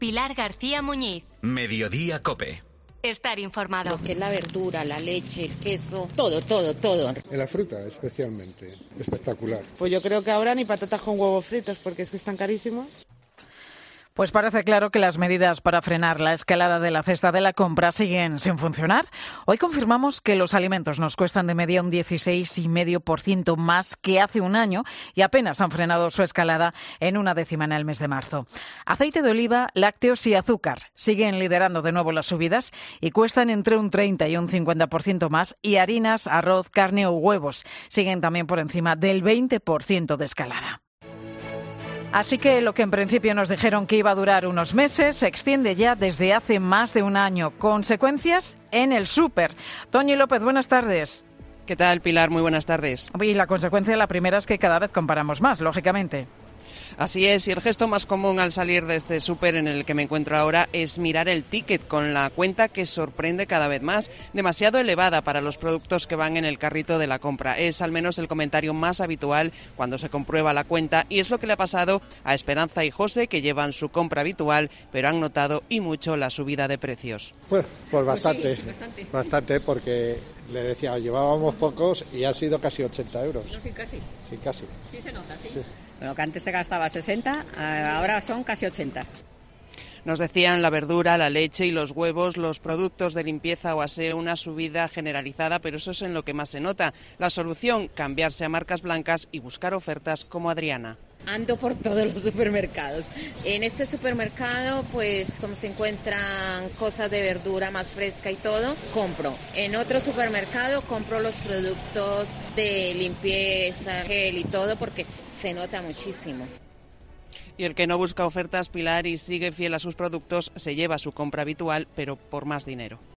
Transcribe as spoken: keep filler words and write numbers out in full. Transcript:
Pilar García Muñiz. Mediodía Cope. Estar informado. Lo que es la verdura, la leche, el queso, todo, todo, todo. En la fruta, especialmente. Espectacular. Pues yo creo que ahora ni patatas con huevos fritos, porque es que están carísimos. Pues parece claro que las medidas para frenar la escalada de la cesta de la compra siguen sin funcionar. Hoy confirmamos que los alimentos nos cuestan de media un dieciséis coma cinco por ciento más que hace un año y apenas han frenado su escalada en una décima en el mes de marzo. Aceite de oliva, lácteos y azúcar siguen liderando de nuevo las subidas y cuestan entre un treinta y un cincuenta por ciento más, y harinas, arroz, carne o huevos siguen también por encima del veinte por ciento de escalada. Así que lo que en principio nos dijeron que iba a durar unos meses se extiende ya desde hace más de un año. Consecuencias en el súper. Toñi López, buenas tardes. ¿Qué tal, Pilar? Muy buenas tardes. Y la consecuencia, la primera, es que cada vez comparamos más, lógicamente. Así es, y el gesto más común al salir de este súper en el que me encuentro ahora es mirar el ticket con la cuenta que sorprende cada vez más, demasiado elevada para los productos que van en el carrito de la compra. Es al menos el comentario más habitual cuando se comprueba la cuenta, y es lo que le ha pasado a Esperanza y José, que llevan su compra habitual, pero han notado y mucho la subida de precios. Pues, pues bastante, Pues sí, bastante, bastante, porque le decía, llevábamos pocos y ha sido casi ochenta euros. No, sí, casi. Sí, casi. Sí se nota, sí. Sí. Bueno, que antes se gastaba sesenta, ahora son casi ochenta. Nos decían la verdura, la leche y los huevos, los productos de limpieza o aseo, una subida generalizada, pero eso es en lo que más se nota. La solución, cambiarse a marcas blancas y buscar ofertas como Adriana. Ando por todos los supermercados. En este supermercado, pues como se encuentran cosas de verdura más fresca y todo, compro. En otro supermercado compro los productos de limpieza, gel y todo, porque se nota muchísimo. Y el que no busca ofertas, Pilar, y sigue fiel a sus productos, se lleva su compra habitual, pero por más dinero.